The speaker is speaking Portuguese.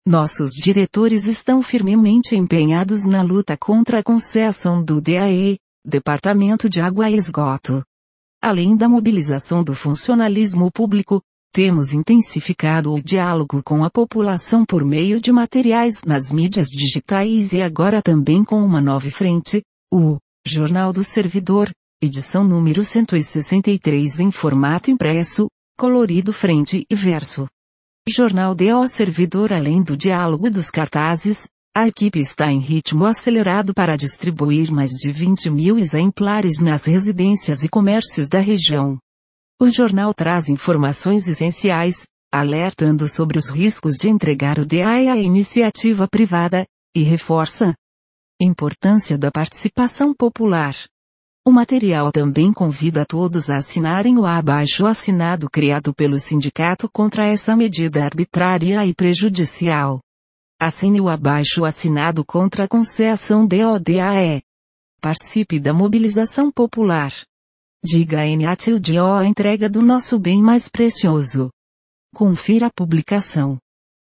Nossos diretores estão firmemente empenhados na luta contra a concessão do DAE, Departamento de Água e Esgoto. Além da mobilização do funcionalismo público, temos intensificado o diálogo com a população por meio de materiais nas mídias digitais e agora também com uma nova frente, o Jornal do Servidor, edição número 163 em formato impresso, colorido frente e verso. Jornal do Servidor. Além do diálogo e dos cartazes, a equipe está em ritmo acelerado para distribuir mais de 20.000 exemplares nas residências e comércios da região. O jornal traz informações essenciais, alertando sobre os riscos de entregar o DAE à iniciativa privada, e reforça a importância da participação popular. O material também convida todos a assinarem o abaixo-assinado criado pelo sindicato contra essa medida arbitrária e prejudicial. Assine o abaixo-assinado contra a concessão do DAE. Participe da mobilização popular. Diga NATILDO a entrega do nosso bem mais precioso. Confira a publicação.